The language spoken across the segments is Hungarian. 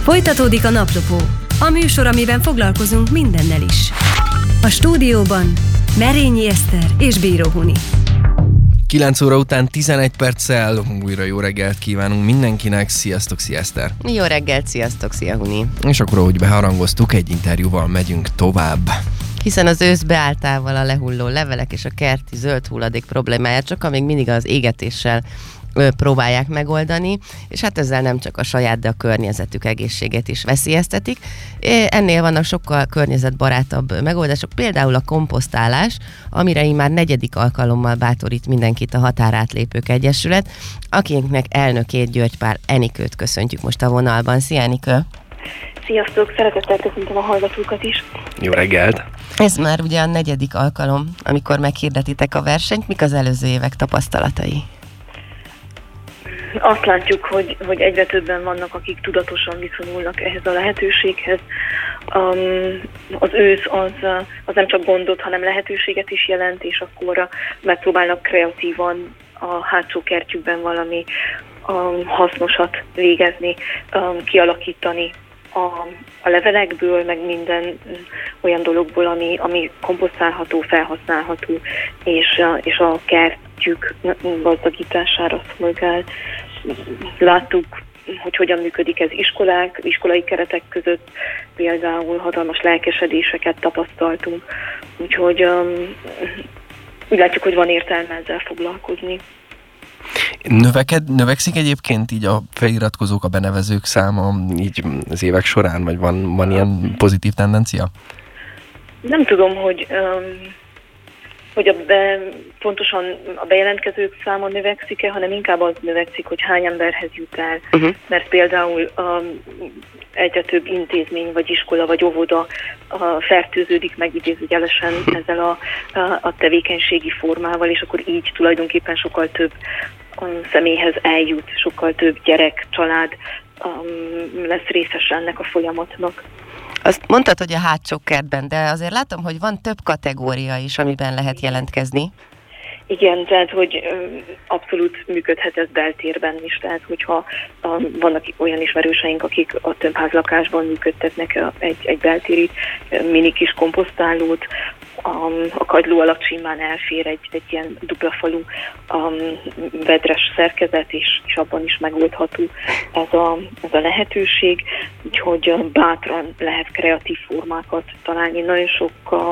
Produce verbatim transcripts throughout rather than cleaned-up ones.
Folytatódik a Naplopó, a műsor, amiben foglalkozunk mindennel is. A stúdióban Merényi Eszter és Bíró Huni. kilenc óra után tizenegy perccel újra jó reggelt kívánunk mindenkinek. Sziasztok, szia Eszter! Jó reggelt, sziasztok, szia Huni! És akkor, ahogy beharangoztuk, egy interjúval megyünk tovább. Hiszen az ősz beálltával a lehulló levelek és a kerti zöld hulladék problémáját sokan még mindig az égetéssel ö, próbálják megoldani, és hát ezzel nem csak a saját, de a környezetük egészséget is veszélyeztetik. Ennél vannak sokkal környezetbarátabb megoldások, például a komposztálás, amire így már negyedik alkalommal bátorít mindenkit a Határátlépők Egyesület, akinek elnökét, György Pál Enikőt köszöntjük most a vonalban. Szia, Enikő! Sziasztok! Szeretettel köszöntöm a hallgatókat is! Jó reggelt! Ez már ugye a negyedik alkalom, amikor meghirdetitek a versenyt. Mik az előző évek tapasztalatai? Azt látjuk, hogy, hogy egyre többen vannak, akik tudatosan viszonyulnak ehhez a lehetőséghez. Um, az ősz az, az nem csak gondot, hanem lehetőséget is jelent, és akkor megpróbálnak kreatívan a hátsó kertjükben valami um, hasznosat végezni, um, kialakítani a, a levelekből, meg minden olyan dologból, ami, ami komposztálható, felhasználható, és, és a kertjük gazdagítására szolgál. Láttuk, hogy hogyan működik ez iskolák, iskolai keretek között, például hatalmas lelkesedéseket tapasztaltunk, úgyhogy um, úgy látjuk, hogy van értelme ezzel foglalkozni. Növeked, növekszik egyébként így a feliratkozók, a benevezők száma így az évek során, vagy van, van ilyen pozitív tendencia? Nem tudom, hogy, um, hogy a be, pontosan a bejelentkezők száma növekszik-e, hanem inkább az növekszik, hogy hány emberhez jut el. Uh-huh. Mert például um, egyre több intézmény, vagy iskola, vagy óvoda uh, fertőződik meg idézőjelesen ezzel a, a, a tevékenységi formával, és akkor így tulajdonképpen sokkal több um, személyhez eljut, sokkal több gyerek, család um, lesz részes ennek a folyamatnak. Azt mondtad, hogy a hátsó kertben, de azért látom, hogy van több kategória is, amiben lehet jelentkezni. Igen, tehát, hogy abszolút működhet ez beltérben is, tehát, hogyha vannak olyan ismerőseink, akik a többházlakásban működtetnek egy, egy beltéri mini kis komposztálót, a kagyló alatt simán elfér egy, egy ilyen dupla falu vedres szerkezet, és, és abban is megoldható ez a, ez a lehetőség, úgyhogy bátran lehet kreatív formákat találni. Nagyon sok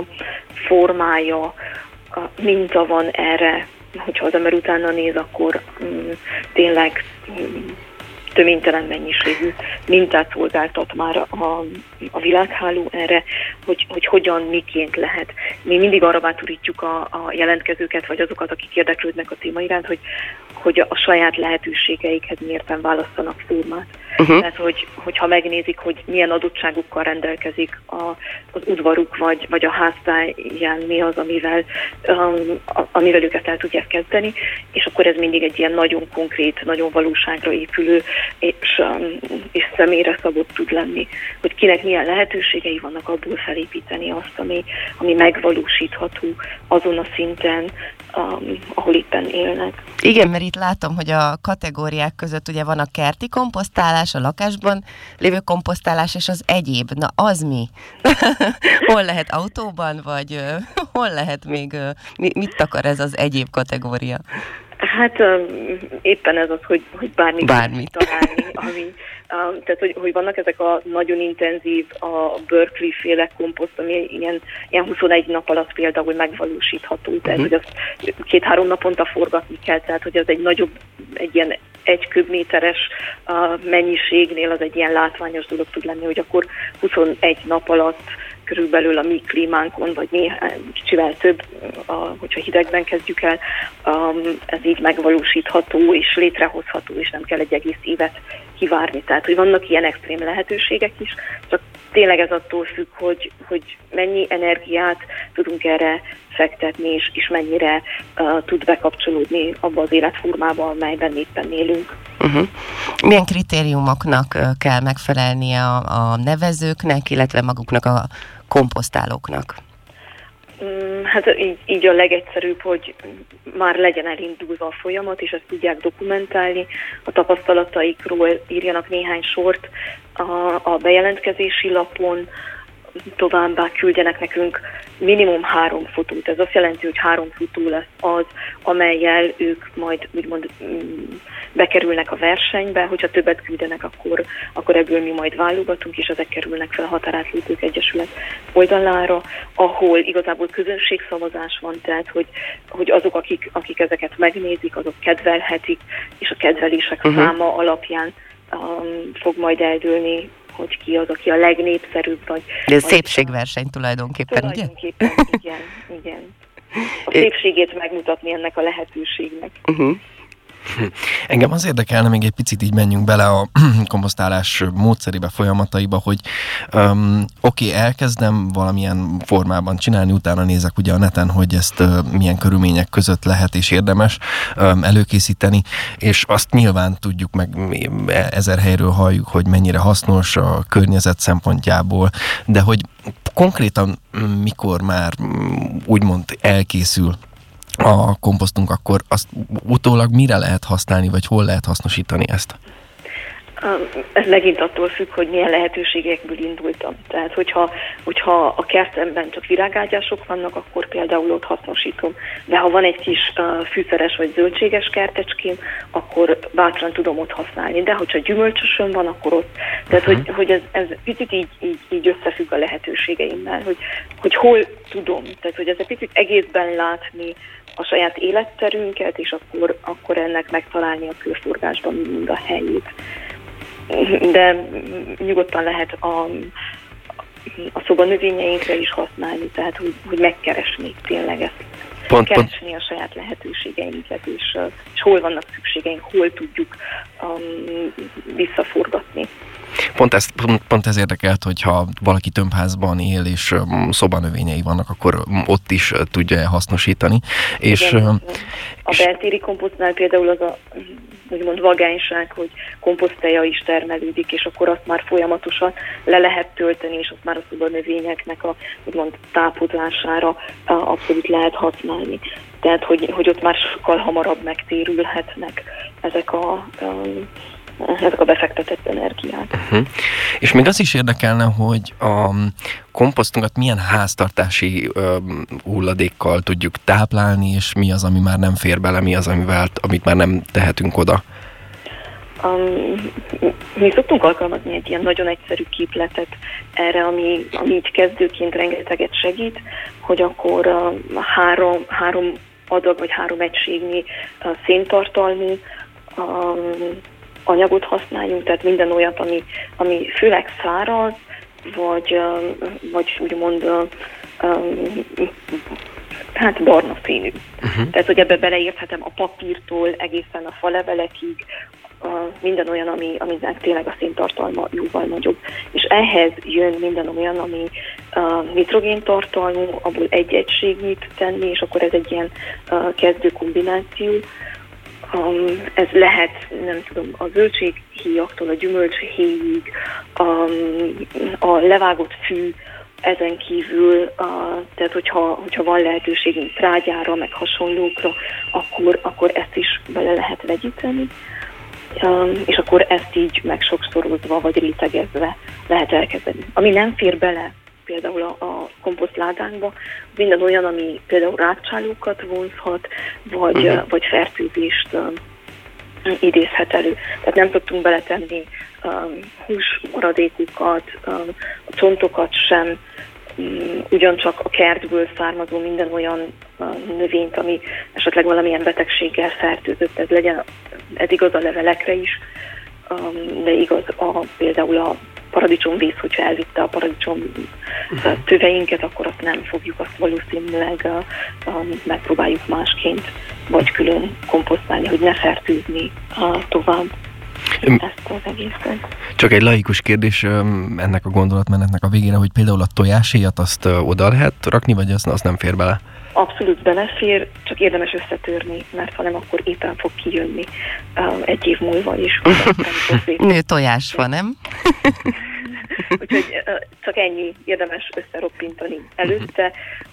formája, minta van erre, hogyha az ember utána néz, akkor mm, tényleg mm, töménytelen mennyiségű mintát szolgáltat már a, a világháló erre, hogy, hogy hogyan, miként lehet. Mi mindig arra bátorítjuk a, a jelentkezőket, vagy azokat, akik érdeklődnek a téma iránt, hogy, hogy a saját lehetőségeikhez mérten választanak formát. Uh-huh. Tehát, hogy, hogyha megnézik, hogy milyen adottságokkal rendelkezik a, az udvaruk, vagy, vagy a háztáján mi az, amivel, um, amivel őket el tudják kezdeni, és akkor ez mindig egy ilyen nagyon konkrét, nagyon valóságra épülő, és, um, és személyre szabott tud lenni, hogy kinek milyen lehetőségei vannak, abból felépíteni azt, ami, ami megvalósítható azon a szinten, um, ahol éppen élnek. Igen, mert itt látom, hogy a kategóriák között ugye van a kerti komposztálás, a lakásban lévő komposztálás, és az egyéb. Na, az mi? Hol lehet autóban, vagy uh, hol lehet még, uh, mit takar ez az egyéb kategória? Hát um, éppen ez az, hogy, hogy bármit, bármit. találni, ami, um, tehát hogy, hogy vannak ezek a nagyon intenzív, a Berkeley-féle komposzt, ami ilyen, ilyen huszonegy nap alatt például megvalósítható, tehát uh-huh. hogy azt két-három naponta forgatni kell, tehát hogy az egy nagyobb, egy ilyen egy köbméteres uh, mennyiségnél az egy ilyen látványos dolog tud lenni, hogy akkor huszonegy nap alatt körülbelül a mi klímánkon, vagy néhány több, a, hogyha hidegben kezdjük el, um, ez így megvalósítható és létrehozható, és nem kell egy egész évet kivárni. Tehát, hogy vannak ilyen extrém lehetőségek is, csak tényleg ez attól függ, hogy, hogy mennyi energiát tudunk erre fektetni, és, és mennyire uh, tud bekapcsolódni abba az életformába, amelyben éppen élünk. Uh-huh. Milyen kritériumoknak uh, kell megfelelnie a, a nevezőknek, illetve maguknak a komposztálóknak? Hát így, így a legegyszerűbb, hogy már legyen elindulva a folyamat, és ezt tudják dokumentálni, a tapasztalataikról írjanak néhány sort, a, a bejelentkezési lapon, továbbá küldjenek nekünk minimum három fotót. Ez azt jelenti, hogy három fotó lesz az, amellyel ők majd úgymond bekerülnek a versenybe. Hogyha többet küldenek, akkor, akkor ebből mi majd válogatunk, és ezek kerülnek fel a Határátlépők Egyesület oldalára, ahol igazából közönségszavazás van, tehát hogy, hogy azok, akik, akik ezeket megnézik, azok kedvelhetik, és a kedvelések uh-huh. száma alapján um, fog majd eldőlni, hogy ki az, aki a legnépszerűbb, vagy... De ez szépségverseny tulajdonképpen, tulajdonképpen, ugye? igen, igen. A szépségét megmutatni ennek a lehetőségnek. Uh-huh. Engem az érdekelne, még egy picit így menjünk bele a komposztálás módszerébe, folyamataiba, hogy um, oké, okay, elkezdem valamilyen formában csinálni, utána nézek ugye a neten, hogy ezt uh, milyen körülmények között lehet és érdemes um, előkészíteni, és azt nyilván tudjuk, meg ezer helyről halljuk, hogy mennyire hasznos a környezet szempontjából, de hogy konkrétan mikor már úgymond elkészül a komposztunk, akkor azt utólag mire lehet használni, vagy hol lehet hasznosítani ezt? Ez megint attól függ, hogy milyen lehetőségekből indultam. Tehát, hogyha, hogyha a kertemben csak virágágyások vannak, akkor például ott hasznosítom. De ha van egy kis uh, fűszeres vagy zöldséges kertecském, akkor bátran tudom ott használni. De hogyha gyümölcsösön van, akkor ott. Tehát, uh-huh. hogy, hogy ez, ez picit így, így, így összefügg a lehetőségeimmel, hogy, hogy hol tudom. Tehát, hogy ez egy picit egészben látni a saját életterünket, és akkor, akkor ennek megtalálni a körforgásban mind a helyét. De nyugodtan lehet a, a szobanövényeinkre is használni, tehát hogy, hogy megkeresni tényleg ezt. Pont, keresni pont. A saját lehetőségeinket, és, és hol vannak szükségeink, hol tudjuk um, visszaforgatni. Pont ez, pont, pont ez érdekelt, hogyha valaki tömbházban él, és um, szobanövényei vannak, akkor um, ott is uh, tudja hasznosítani. És, igen, uh, a beltéri komposztnál például az a úgymond vagányság, hogy komposztteja is termelődik, és akkor azt már folyamatosan le lehet tölteni, és azt már a szobanövényeknek a úgymond tápozására uh, abszolút lehet használni. Tehát, hogy, hogy ott már sokkal hamarabb megtérülhetnek ezek a um, ezek a befektetett energiák. Uh-huh. És még az is érdekelne, hogy a komposztunkat milyen háztartási um, hulladékkal tudjuk táplálni, és mi az, ami már nem fér bele, mi az, amivel, amit már nem tehetünk oda? Um, mi szoktunk alkalmazni egy ilyen nagyon egyszerű képletet erre, ami, ami így kezdőként rengeteget segít, hogy akkor uh, három, három adag vagy három egységnyi uh, széntartalmú um, anyagot használjunk, tehát minden olyat, ami, ami főleg száraz, vagy, vagy úgymond hát barna színű. Uh-huh. Tehát, hogy ebbe beleérthetem a papírtól egészen a falevelekig, minden olyan, ami, aminek tényleg a széntartalma jóval nagyobb. És ehhez jön minden olyan, ami uh, nitrogéntartalmú, abból egy egységnyit tenni, és akkor ez egy ilyen uh, kezdő kombináció. Um, ez lehet, nem tudom, a zöldséghéjaktól a gyümölcshéjig, um, a levágott fű, ezen kívül, uh, tehát hogyha, hogyha van lehetőségünk trágyára, meg hasonlókra, akkor, akkor ezt is bele lehet vegyíteni, um, és akkor ezt így megsokszorozva vagy rétegezve lehet elkezdeni. Ami nem fér bele például a, a komposztládánkba, minden olyan, ami például rákcsálókat vonzhat, vagy, uh-huh. vagy fertőzést um, idézhet elő. Tehát nem tudtunk beletenni um, húsmaradékokat, um, a csontokat sem, um, ugyancsak a kertből származó minden olyan um, növényt, ami esetleg valamilyen betegséggel fertőzött, ez legyen, ez igaz a levelekre is, um, de igaz a, például a paradicsomvész, hogyha elvitte a paradicsom uh-huh. töveinket, akkor azt nem fogjuk, azt valószínűleg uh, um, megpróbáljuk másként, vagy külön komposztálni, hogy ne fertőzni uh, tovább ezt az egészet. Csak egy laikus kérdés ennek a gondolatmenetnek a végére, hogy például a tojáshéjat azt oda lehet rakni, vagy az, az nem fér bele? Abszolút belefér, csak érdemes összetörni, mert ha nem, akkor éppen fog kijönni um, egy év múlva is. Nő tojás van, nem? Úgyhogy uh, csak ennyi, érdemes összeroppintani előtte.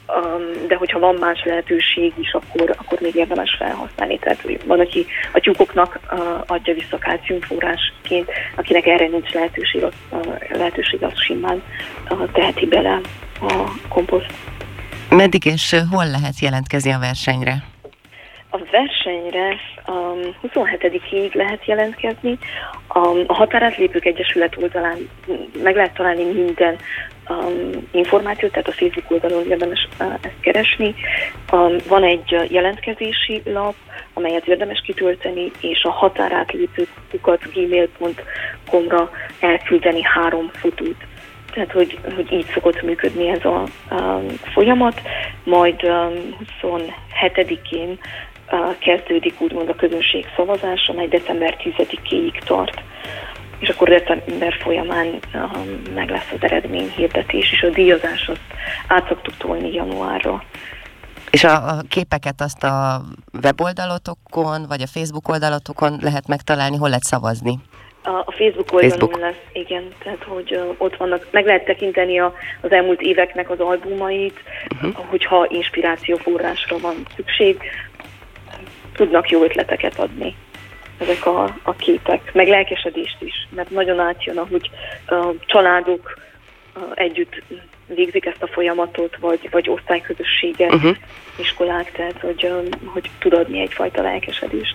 de hogyha van más lehetőség is, akkor, akkor még érdemes felhasználni. Tehát van, aki a tyúkoknak adja vissza kalciumforrásként, akinek erre nincs lehetőség, az, lehetőség az simán teheti bele a komposzt. Meddig és hol lehet jelentkezni a versenyre? A versenyre um, huszonhetedikéig lehet jelentkezni. Um, a Határátlépők Egyesület oldalán meg lehet találni minden um, információt, tehát a Facebook oldalon érdemes uh, ezt keresni. Um, van egy jelentkezési lap, amelyet érdemes kitölteni, és a határátlépők gmail pont com-ra elküldeni három fotót. Tehát, hogy, hogy így szokott működni ez a um, folyamat. Majd um, huszonhetedikén uh, kezdődik úgymond a közönség szavazás, amely december tizedikéig tart. És akkor december folyamán um, meg lesz az eredményhirdetés, és a díjazás azt át szoktuk tolni januárra. És a, a képeket azt a weboldalotokon, vagy a Facebook oldalatokon lehet megtalálni, hol lehet szavazni? A Facebook oldalon Facebook. lesz, igen, tehát hogy uh, ott vannak, meg lehet tekinteni a, az elmúlt éveknek az albumait, uh-huh. hogyha inspirációforrásra van szükség, tudnak jó ötleteket adni ezek a, a képek, meg lelkesedést is, mert nagyon átjön, ahogy uh, családok uh, együtt végzik ezt a folyamatot, vagy, vagy osztályközösségek, uh-huh. iskolák, tehát hogy, um, hogy tud adni egyfajta lelkesedést.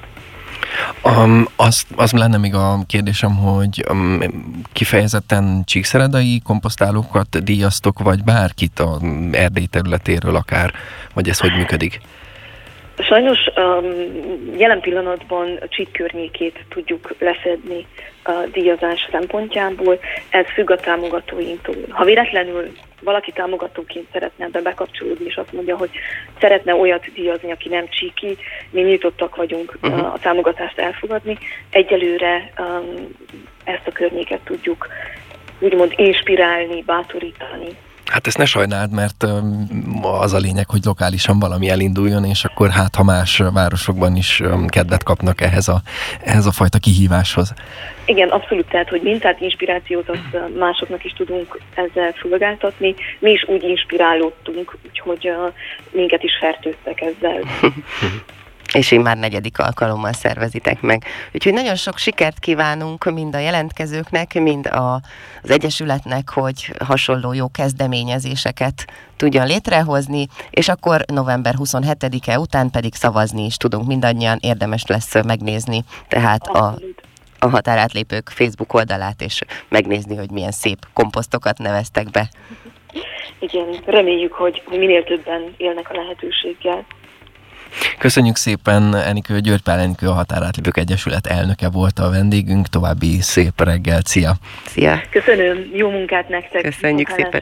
Um, az, az lenne még a kérdésem, hogy um, kifejezetten csíkszeredai komposztálókat díjaztok, vagy bárkit a Erdély területéről akár, vagy ez hogy működik? Sajnos um, jelen pillanatban a Csík környékét tudjuk leszedni a díjazás szempontjából, ez függ a támogatóinktól. Ha véletlenül valaki támogatóként szeretne ebbe bekapcsolódni, és azt mondja, hogy szeretne olyat díjazni, aki nem csíki, mi nyitottak vagyunk uh-huh. a támogatást elfogadni. Egyelőre um, ezt a környéket tudjuk úgymond inspirálni, bátorítani. Hát ezt ne sajnáld, mert az a lényeg, hogy lokálisan valami elinduljon, és akkor hát, ha más városokban is kedvet kapnak ehhez a, ehhez a fajta kihíváshoz. Igen, abszolút, tehát, hogy mintát, inspirációt azt másoknak is tudunk ezzel szolgáltatni. Mi is úgy inspirálódtunk, úgyhogy uh, minket is fertőztek ezzel. És én már negyedik alkalommal szervezitek meg. Úgyhogy nagyon sok sikert kívánunk mind a jelentkezőknek, mind a, az Egyesületnek, hogy hasonló jó kezdeményezéseket tudjon létrehozni, és akkor november huszonhetedike után pedig szavazni is tudunk mindannyian, érdemes lesz megnézni, tehát a, a Határátlépők Facebook oldalát, és megnézni, hogy milyen szép komposztokat neveztek be. Igen, reméljük, hogy minél többen élnek a lehetőséggel. Köszönjük szépen, Enikő, György Pál Enikő, a Határátlépők Egyesület elnöke volt a vendégünk. További szép reggel, szia! Szia! Köszönöm, jó munkát nektek! Köszönjük Munkálás. szépen!